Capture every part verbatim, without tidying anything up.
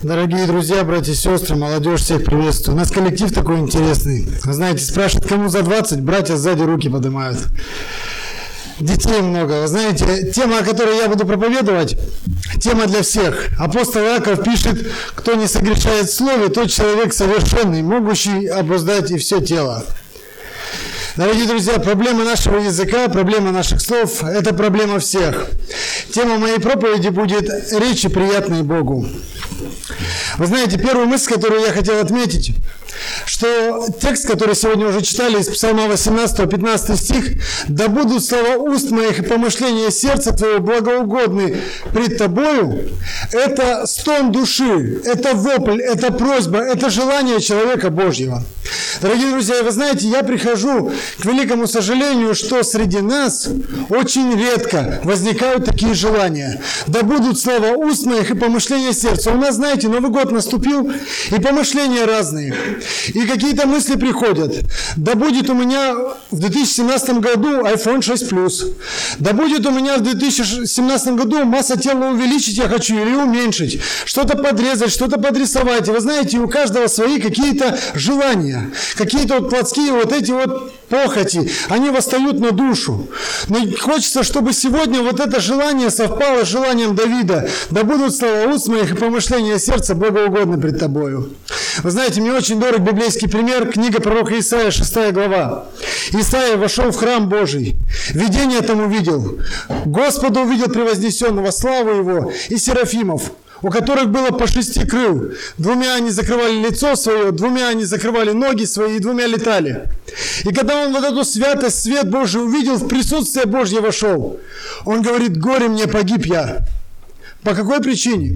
Дорогие друзья, братья и сестры, молодежь, всех приветствую. У нас коллектив такой интересный. Вы знаете, спрашивают, кому за двадцать, братья сзади руки поднимают. Детей много. Вы знаете, тема, о которой я буду проповедовать, тема для всех. Апостол Иаков пишет, кто не согрешает в слове, тот человек совершенный, могущий обуздать и все тело. Дорогие друзья, проблема нашего языка, проблема наших слов – это проблема всех. Тема моей проповеди будет «Речи, приятные Богу». Вы знаете, первую мысль, которую я хотел отметить, что текст, который сегодня уже читали из Псалма восемнадцатого, пятнадцатый стих, «Да будут слова уст моих и помышления сердца твоего благоугодны пред тобою», это стон души, это вопль, это просьба, это желание человека Божьего. Дорогие друзья, вы знаете, я прихожу к великому сожалению, что среди нас очень редко возникают такие желания. «Да будут слова уст моих и помышления сердца». У нас, знаете, Новый год наступил, и помышления разные. И какие-то мысли приходят. Да будет у меня в две тысячи семнадцатом году айфон шесть плюс. Да будет у меня в две тысячи семнадцатом году масса тела увеличить я хочу или уменьшить. Что-то подрезать, что-то подрисовать. И вы знаете, у каждого свои какие-то желания. Какие-то вот плотские вот эти вот похоти. Они восстают на душу. Но хочется, чтобы сегодня вот это желание совпало с желанием Давида. Да будут слова уст моих и помышления сердца благоугодны пред тобою. Вы знаете, мне очень дорог библейский пример, книга пророка Исаия, шестая глава. Исаия вошел в храм Божий, видение там увидел, Господа увидел превознесенного, славу его и серафимов, у которых было по шести крыл. Двумя они закрывали лицо свое, двумя они закрывали ноги свои, и двумя летали. И когда он вот эту святость, свет Божий увидел, в присутствие Божье вошел, он говорит: «Горе мне, погиб я». По какой причине?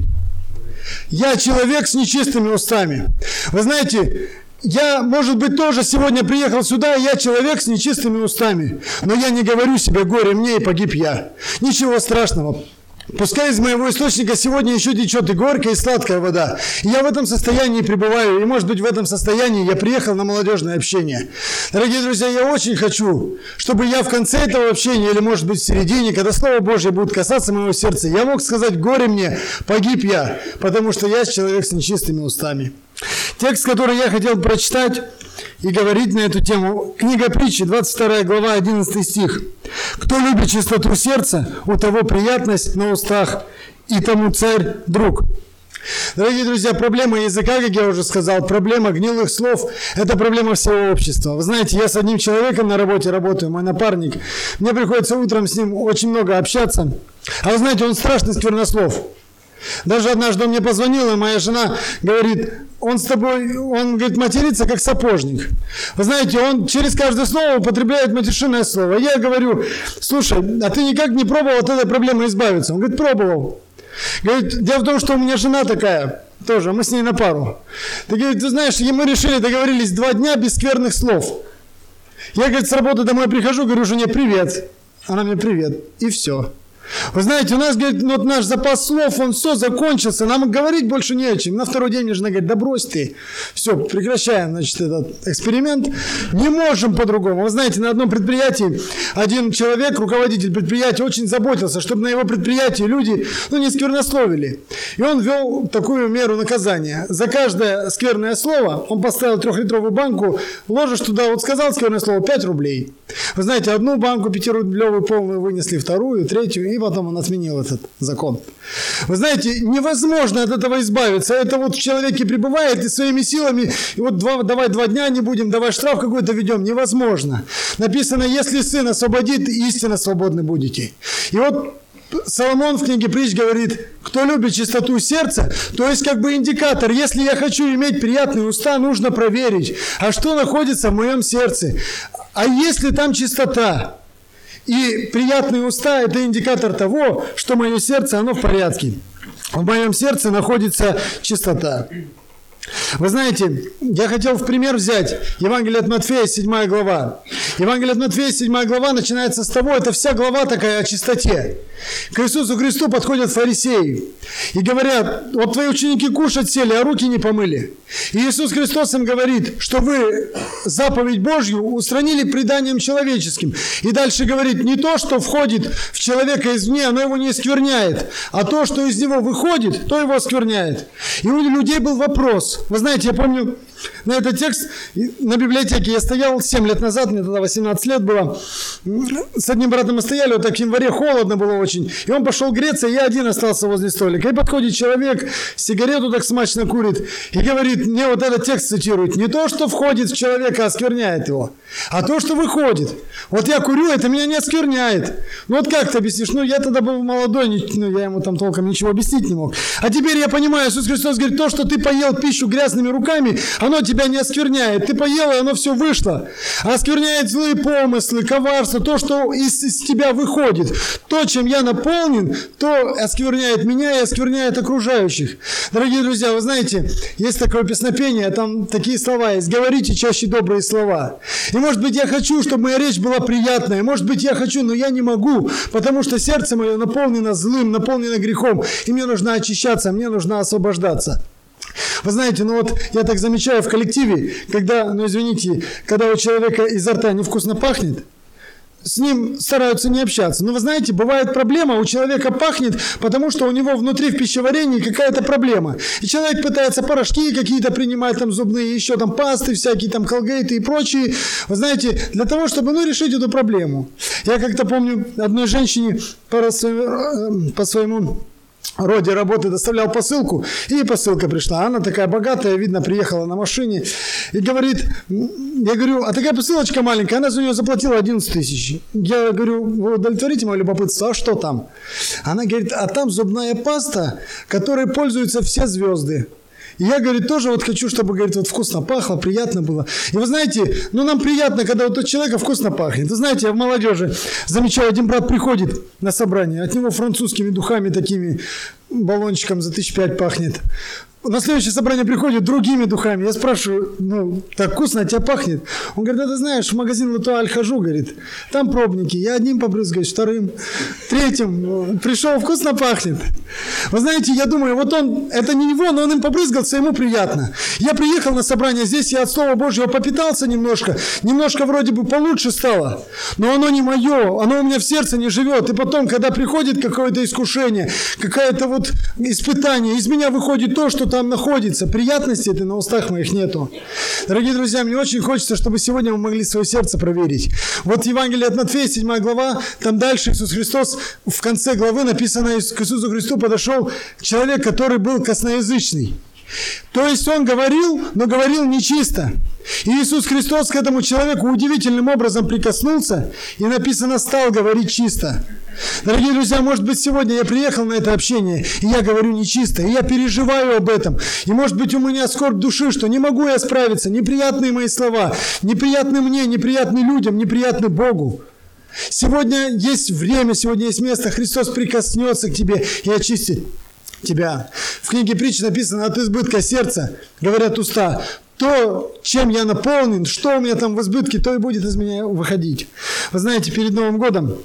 Я человек с нечистыми устами. Вы знаете, я, может быть, тоже сегодня приехал сюда, и я человек с нечистыми устами. Но я не говорю себе: горе мне и погиб я. Ничего страшного. Пускай из моего источника сегодня еще течет и горькая, и сладкая вода. И я в этом состоянии пребываю. И, может быть, в этом состоянии я приехал на молодежное общение. Дорогие друзья, я очень хочу, чтобы я в конце этого общения, или, может быть, в середине, когда Слово Божье будет касаться моего сердца, я мог сказать: горе мне, погиб я, потому что я человек с нечистыми устами. Текст, который я хотел прочитать и говорить на эту тему, книга Притчи, двадцать вторая глава, одиннадцатый стих. «Кто любит чистоту сердца, у того приятность на устах, и тому царь друг». Дорогие друзья, проблема языка, как я уже сказал, проблема гнилых слов – это проблема всего общества. Вы знаете, я с одним человеком на работе работаю, мой напарник. Мне приходится утром с ним очень много общаться. А вы знаете, он страшный сквернослов. Даже однажды он мне позвонил, и моя жена говорит: он с тобой, он, говорит, матерится, как сапожник. Вы знаете, он через каждое слово употребляет матершинное слово. Я говорю: слушай, а ты никак не пробовал от этой проблемы избавиться? Он говорит: пробовал. Говорит: дело в том, что у меня жена такая, тоже, мы с ней на пару. Ты, говорит, ты знаешь, и мы решили, договорились, два дня без скверных слов. Я, говорит, с работы домой прихожу, говорю жене: привет. Она мне: привет. И все. Вы знаете, у нас, говорит, вот наш запас слов, он все закончился, нам говорить больше не о чем. На второй день мне жена говорит: да брось ты, все, прекращаем, значит, этот эксперимент, не можем по-другому. Вы знаете, на одном предприятии один человек, руководитель предприятия, очень заботился, чтобы на его предприятии люди, ну, не сквернословили. И он ввел такую меру наказания. За каждое скверное слово он поставил трехлитровую банку, ложишь туда, вот сказал скверное слово, пять рублей. Вы знаете, одну банку пятирублевую полную вынесли, вторую, третью, и потом он отменил этот закон. Вы знаете, невозможно от этого избавиться. Это вот в человеке пребывает, и своими силами, и вот два, давай два дня не будем, давай штраф какой-то ведем. Невозможно. Написано: если Сын освободит, истинно свободны будете. И вот Соломон в книге Притч говорит: кто любит чистоту сердца, то есть как бы индикатор. Если я хочу иметь приятные уста, нужно проверить, а что находится в моем сердце. А если там чистота и приятные уста, это индикатор того, что мое сердце, оно в порядке. В моем сердце находится чистота. Вы знаете, я хотел в пример взять Евангелие от Матфея, седьмая глава. Евангелие от Матфея, седьмая глава, начинается с того, это вся глава такая о чистоте. К Иисусу Христу подходят фарисеи и говорят: вот твои ученики кушать сели, а руки не помыли. И Иисус Христос им говорит, что вы заповедь Божью устранили преданием человеческим. И дальше говорит: не то, что входит в человека извне, оно его не оскверняет, а то, что из него выходит, то его оскверняет. И у людей был вопрос. Вы знаете, я помню, на этот текст на библиотеке я стоял семь лет назад, мне тогда восемнадцать лет было. С одним братом мы стояли, вот так в январе холодно было очень. И он пошел греться, и я один остался возле столика. И подходит человек, сигарету так смачно курит, и говорит, мне вот этот текст цитирует: не то, что входит в человека, оскверняет его, а то, что выходит. Вот я курю, это меня не оскверняет. Ну вот как ты объяснишь? Ну я тогда был молодой, ну, я ему там толком ничего объяснить не мог. А теперь я понимаю, Иисус Христос говорит: то, что ты поел пищу грязными руками, оно тебя не оскверняет. Ты поел, и оно все вышло. А оскверняет злые помыслы, коварство, то, что из, из тебя выходит. То, чем я наполнен, то оскверняет меня и оскверняет окружающих. Дорогие друзья, вы знаете, есть такое песнопение, там такие слова есть: говорите чаще добрые слова. И может быть я хочу, чтобы моя речь была приятная, может быть я хочу, но я не могу, потому что сердце мое наполнено злым, наполнено грехом, и мне нужно очищаться, мне нужно освобождаться. Вы знаете, ну вот я так замечаю в коллективе, когда, ну извините, когда у человека изо рта невкусно пахнет, с ним стараются не общаться. Но вы знаете, бывает проблема, у человека пахнет, потому что у него внутри в пищеварении какая-то проблема. И человек пытается порошки какие-то принимать, там зубные, еще там пасты, всякие там колгейты и прочие. Вы знаете, для того, чтобы, ну, решить эту проблему. Я как-то помню, одной женщине по своему, по своему роде работы доставлял посылку, и посылка пришла. Она такая богатая, видно, приехала на машине и говорит, я говорю, а такая посылочка маленькая, она за нее заплатила одиннадцать тысяч. Я говорю, вы удовлетворите мое любопытство, а что там? Она говорит, а там зубная паста, которой пользуются все звезды. И я, говорит, тоже вот хочу, чтобы, говорит, вот вкусно пахло, приятно было. И вы знаете, ну нам приятно, когда вот у человека вкусно пахнет. Вы знаете, я в молодежи замечаю, один брат приходит на собрание, от него французскими духами такими, баллончиком за тысяч пять пахнет. На следующее собрание приходит другими духами. Я спрашиваю, ну, так вкусно от тебя пахнет? Он говорит, да ты знаешь, в магазин Латуаль хожу, говорит, там пробники. Я одним побрызгаюсь, вторым, третьим. Пришел, вкусно пахнет. Вы знаете, я думаю, вот он, это не его, но он им побрызгался, ему приятно. Я приехал на собрание здесь, я от Слова Божьего попитался немножко, немножко вроде бы получше стало, но оно не мое, оно у меня в сердце не живет. И потом, когда приходит какое-то искушение, какое-то вот испытание, из меня выходит то, что там находится. Приятности это на устах моих нету. Дорогие друзья, мне очень хочется, чтобы сегодня мы могли свое сердце проверить. Вот Евангелие от Матфея, седьмая глава, там дальше Иисус Христос, в конце главы написано, к Иисусу Христу подошел человек, который был косноязычный. То есть он говорил, но говорил нечисто. И Иисус Христос к этому человеку удивительным образом прикоснулся и написано, стал говорить чисто. Дорогие друзья, может быть, сегодня я приехал на это общение, и я говорю нечисто, и я переживаю об этом. И может быть, у меня скорбь души, что не могу я справиться, неприятные мои слова, неприятны мне, неприятны людям, неприятны Богу. Сегодня есть время, сегодня есть место, Христос прикоснется к тебе и очистит тебя. В книге притч написано, от избытка сердца, говорят уста, то, чем я наполнен, что у меня там в избытке, то и будет из меня выходить. Вы знаете, перед Новым годом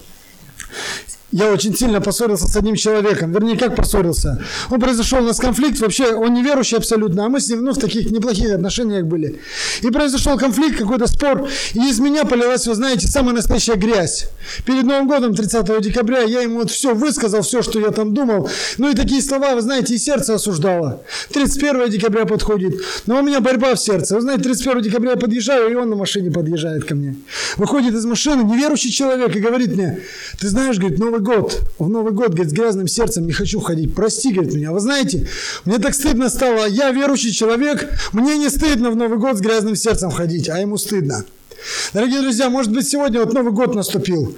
я очень сильно поссорился с одним человеком. Вернее, как поссорился. Он произошел у нас конфликт. Вообще, он неверующий абсолютно. А мы с ним, ну, в таких неплохих отношениях были. И произошел конфликт, какой-то спор. И из меня полилась, вы знаете, самая настоящая грязь. Перед Новым годом, тридцатого декабря, я ему вот все высказал, все, что я там думал. Ну, и такие слова, вы знаете, и сердце осуждало. тридцать первого декабря подходит. Но у меня борьба в сердце. Вы знаете, тридцать первого декабря я подъезжаю, и он на машине подъезжает ко мне. Выходит из машины неверующий человек и говорит мне, ты знаешь, говорит, Новый год, в Новый год, говорит, с грязным сердцем не хочу ходить, прости, говорит, меня. Вы знаете, мне так стыдно стало, я верующий человек, мне не стыдно в Новый год с грязным сердцем ходить, а ему стыдно. Дорогие друзья, может быть, сегодня вот Новый год наступил.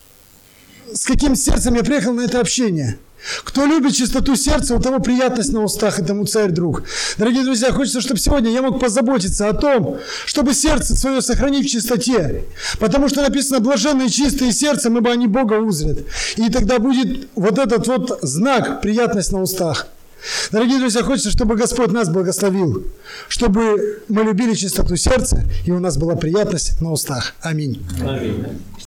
С каким сердцем я приехал на это общение? Кто любит чистоту сердца, у того приятность на устах, и тому царь друг. Дорогие друзья, хочется, чтобы сегодня я мог позаботиться о том, чтобы сердце свое сохранить в чистоте. Потому что написано, блаженные чистые сердцем, ибо они Бога узрят. И тогда будет вот этот вот знак, приятность на устах. Дорогие друзья, хочется, чтобы Господь нас благословил, чтобы мы любили чистоту сердца, и у нас была приятность на устах. Аминь. Аминь.